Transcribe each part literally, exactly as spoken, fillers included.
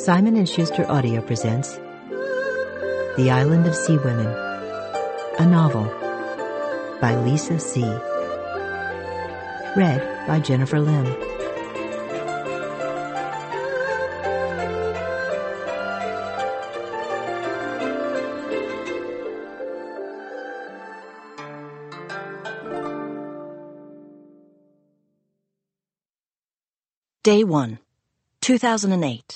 Simon and Schuster Audio presents The Island of Sea Women, a novel by Lisa C. Read by Jennifer Lim. Day one, two thousand eight.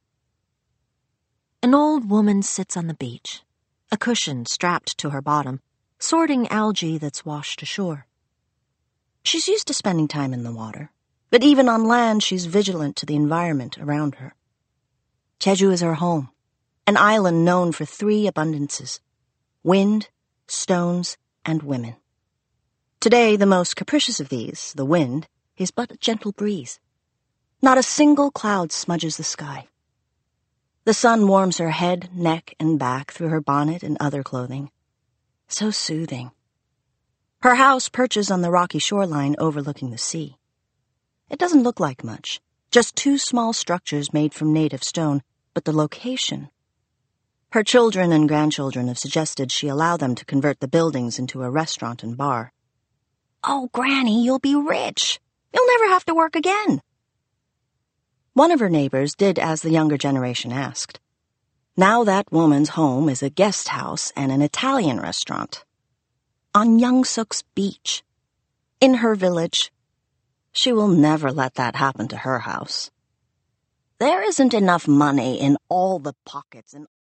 An old woman sits on the beach, a cushion strapped to her bottom, sorting algae that's washed ashore. She's used to spending time in the water, but even on land she's vigilant to the environment around her. Jeju is her home, an island known for three abundances: wind, stones, and women. Today, the most capricious of these, the wind, is but a gentle breeze. Not a single cloud smudges the sky. The sun warms her head, neck, and back through her bonnet and other clothing. So soothing. Her house perches on the rocky shoreline overlooking the sea. It doesn't look like much, just two small structures made from native stone, but the location. Her children and grandchildren have suggested she allow them to convert the buildings into a restaurant and bar. "Oh, Granny, you'll be rich. You'll never have to work again." One of her neighbors did as the younger generation asked. Now that woman's home is a guest house and an Italian restaurant. On Youngsuk's beach. In her village. She will never let that happen to her house. There isn't enough money in all the pockets and